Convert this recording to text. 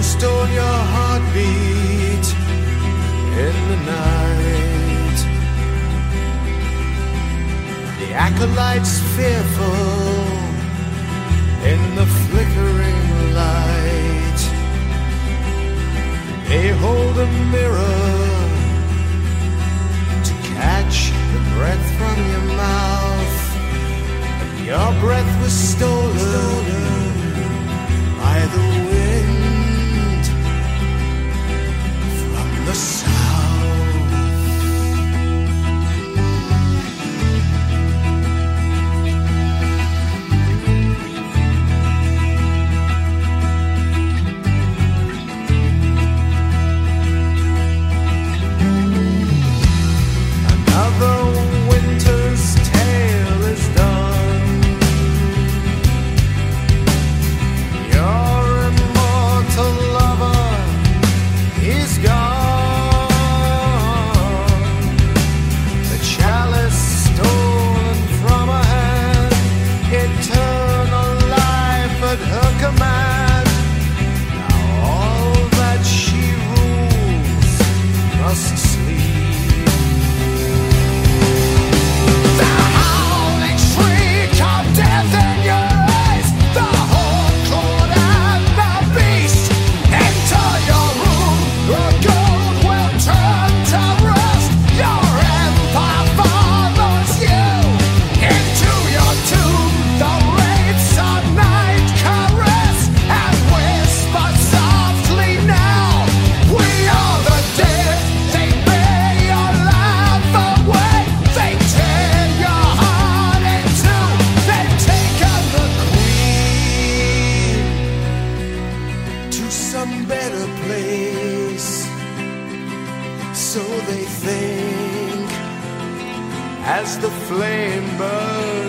stole your heartbeat in the night. The acolytes fearful in the flickering light. They hold a mirror to catch the breath from your mouth. And your breath was stolen by the wind from the south. Another winter's tale is done. Your immortal lover is gone. The chalice stolen from her hand, eternal life at her command. Now all that she rules must sleep. Some better place, so they think, as the flame burns